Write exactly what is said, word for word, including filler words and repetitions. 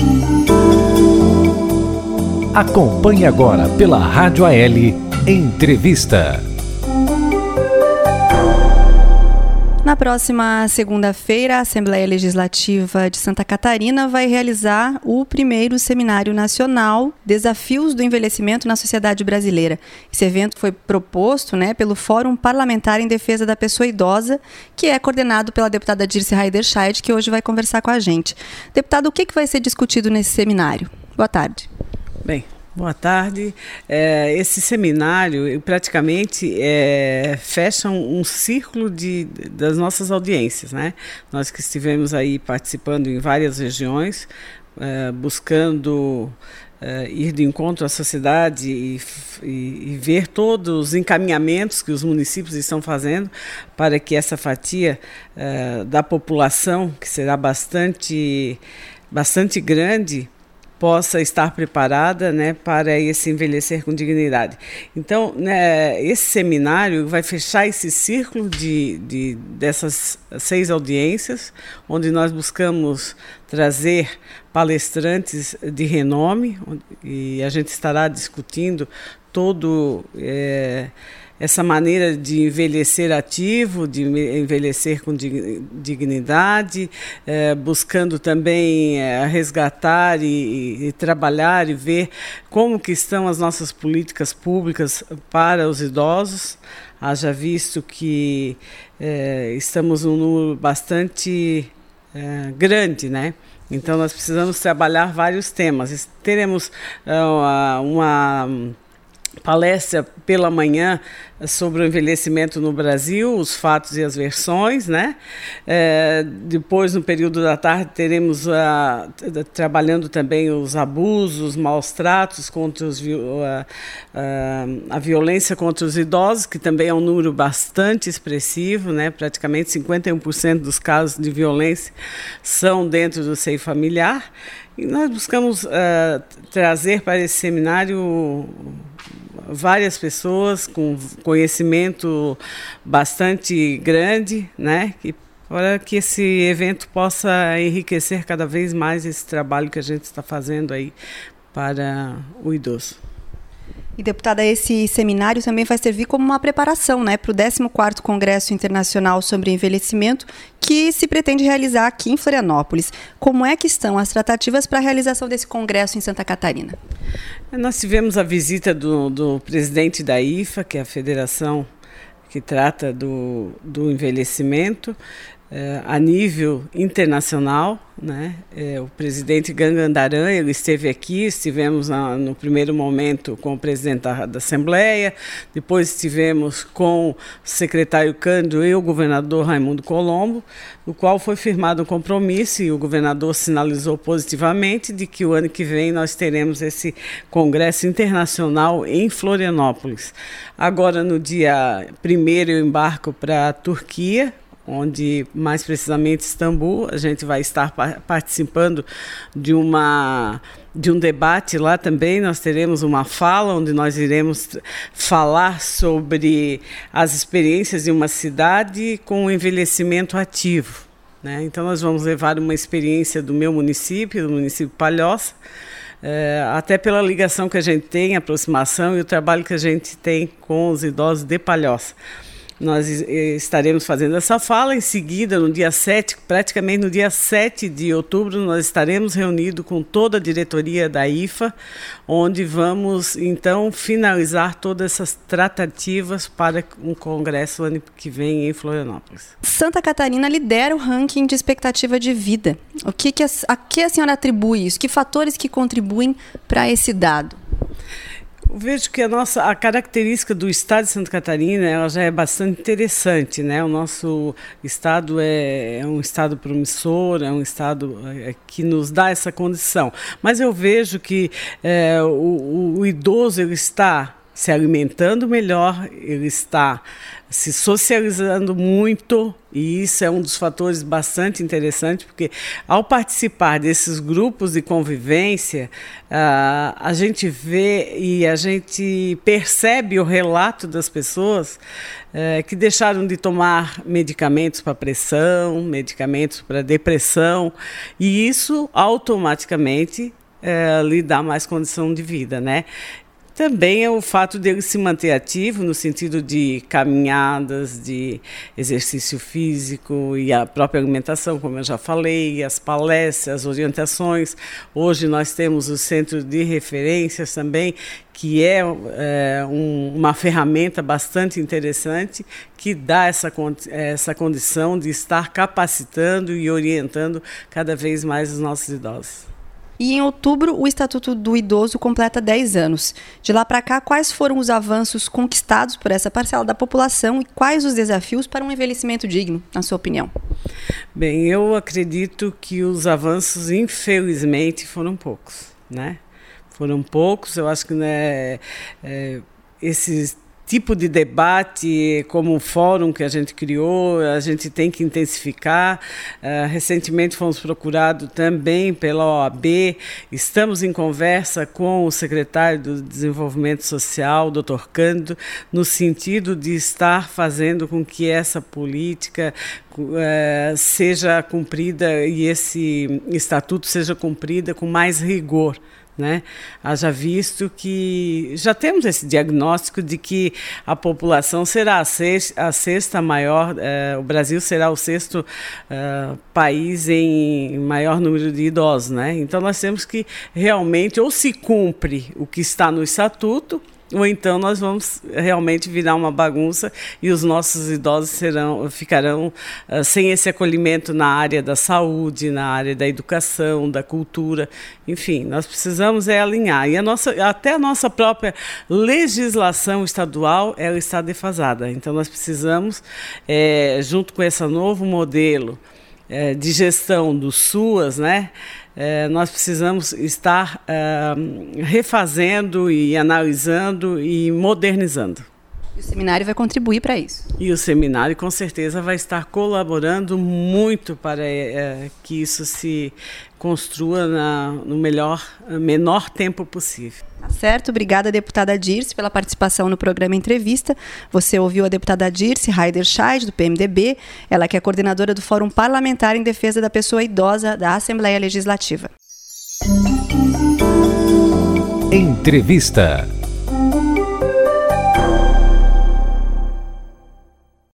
Acompanhe agora pela Rádio A L Entrevista. Na próxima segunda-feira, a Assembleia Legislativa de Santa Catarina vai realizar o primeiro Seminário Nacional Desafios do Envelhecimento na Sociedade Brasileira. Esse evento foi proposto, né, pelo Fórum Parlamentar em Defesa da Pessoa Idosa, que é coordenado pela deputada Dirce Heiderscheid, que hoje vai conversar com a gente. Deputada, o que que vai ser discutido nesse seminário? Boa tarde. Bem, boa tarde. É, esse seminário praticamente é, fecha um, um círculo de, das nossas audiências, né? Nós que estivemos aí participando em várias regiões, é, buscando é, ir de encontro à sociedade e, e, e ver todos os encaminhamentos que os municípios estão fazendo para que essa fatia é, da população, que será bastante, bastante grande, possa estar preparada, né, para esse envelhecer com dignidade. Então, né, esse seminário vai fechar esse círculo de, de, dessas seis audiências, onde nós buscamos trazer palestrantes de renome, e a gente estará discutindo todo... É, essa maneira de envelhecer ativo, de envelhecer com dignidade, eh, buscando também eh, resgatar e, e trabalhar e ver como que estão as nossas políticas públicas para os idosos. Haja visto que eh, estamos num número bastante eh, grande, né? Então nós precisamos trabalhar vários temas. Teremos uh, uma palestra pela manhã sobre o envelhecimento no Brasil, os fatos e as versões, né? É, depois, no período da tarde, teremos a, trabalhando também os abusos, maus tratos contra os, a, a, a violência contra os idosos, que também é um número bastante expressivo, né? Praticamente cinquenta e um por cento dos casos de violência são dentro do seio familiar. E nós buscamos uh, trazer para esse seminário várias pessoas com conhecimento bastante grande, né, que, para que esse evento possa enriquecer cada vez mais esse trabalho que a gente está fazendo aí para o idoso. E, deputada, esse seminário também vai servir como uma preparação, né, para o décimo quarto Congresso Internacional sobre Envelhecimento, que se pretende realizar aqui em Florianópolis. Como é que estão as tratativas para a realização desse congresso em Santa Catarina? Nós tivemos a visita do, do presidente da I F A, que é a federação que trata do, do envelhecimento, eh, a nível internacional, né? É, o presidente Gangandaran, ele esteve aqui, estivemos na, no primeiro momento com o presidente da, da Assembleia, depois estivemos com o secretário Cândido e o governador Raimundo Colombo, no qual foi firmado um compromisso e o governador sinalizou positivamente de que o ano que vem nós teremos esse congresso internacional em Florianópolis. Agora, no dia primeiro, eu embarco para a Turquia, onde, mais precisamente, Istambul. A gente vai estar pa- participando de, uma, de um debate lá também. Nós teremos uma fala onde nós iremos t- falar sobre as experiências de uma cidade com o envelhecimento ativo, né? Então, nós vamos levar uma experiência do meu município, do município de Palhoça, é, até pela ligação que a gente tem, a aproximação e o trabalho que a gente tem com os idosos de Palhoça. Nós estaremos fazendo essa fala, em seguida, no dia sete, praticamente no dia sete de outubro, nós estaremos reunidos com toda a diretoria da I F A, onde vamos, então, finalizar todas essas tratativas para um congresso ano que vem em Florianópolis. Santa Catarina lidera o ranking de expectativa de vida. O que, que a, a que a senhora atribui isso? Que fatores que contribuem para esse dado? Eu vejo que a nossa a característica do estado de Santa Catarina, ela já é bastante interessante, né? O nosso estado é, é um estado promissor, é um estado é, que nos dá essa condição. Mas eu vejo que é, o, o idoso ele está se alimentando melhor, ele está se socializando muito, e isso é um dos fatores bastante interessantes, porque ao participar desses grupos de convivência, uh, a gente vê e a gente percebe o relato das pessoas uh, que deixaram de tomar medicamentos para pressão, medicamentos para depressão, e isso automaticamente uh, lhe dá mais condição de vida, né? Também é o fato dele se manter ativo no sentido de caminhadas, de exercício físico e a própria alimentação, como eu já falei, as palestras, as orientações. Hoje nós temos o Centro de Referências também, que é, é um, uma ferramenta bastante interessante que dá essa, essa condição de estar capacitando e orientando cada vez mais os nossos idosos. E em outubro, o Estatuto do Idoso completa dez anos. De lá para cá, quais foram os avanços conquistados por essa parcela da população e quais os desafios para um envelhecimento digno, na sua opinião? Bem, eu acredito que os avanços, infelizmente, foram poucos, né? Foram poucos, eu acho que né, é, esses tipo de debate, como o fórum que a gente criou, a gente tem que intensificar. Uh, recentemente fomos procurados também pela O A B, estamos em conversa com o secretário do Desenvolvimento Social, doutor Cândido, no sentido de estar fazendo com que essa política uh, seja cumprida e esse estatuto seja cumprida com mais rigor. Né? Haja visto que já temos esse diagnóstico de que a população será a sexta, a sexta maior, eh, o Brasil será o sexto eh, país em maior número de idosos, né? Então nós temos que realmente ou se cumpre o que está no estatuto, ou então nós vamos realmente virar uma bagunça e os nossos idosos serão, ficarão uh, sem esse acolhimento na área da saúde, na área da educação, da cultura. Enfim, nós precisamos é alinhar. E a nossa, até a nossa própria legislação estadual ela está defasada. Então nós precisamos, é, junto com esse novo modelo é, de gestão do SUAS, né? É, nós precisamos estar é, refazendo e analisando e modernizando. E o seminário vai contribuir para isso? E o seminário, com certeza, vai estar colaborando muito para é, que isso se construa na, no melhor, menor tempo possível. Tá certo. Obrigada, deputada Dirce, pela participação no programa Entrevista. Você ouviu a deputada Dirce Heiderscheid, do P M D B, ela que é coordenadora do Fórum Parlamentar em Defesa da Pessoa Idosa da Assembleia Legislativa. Entrevista.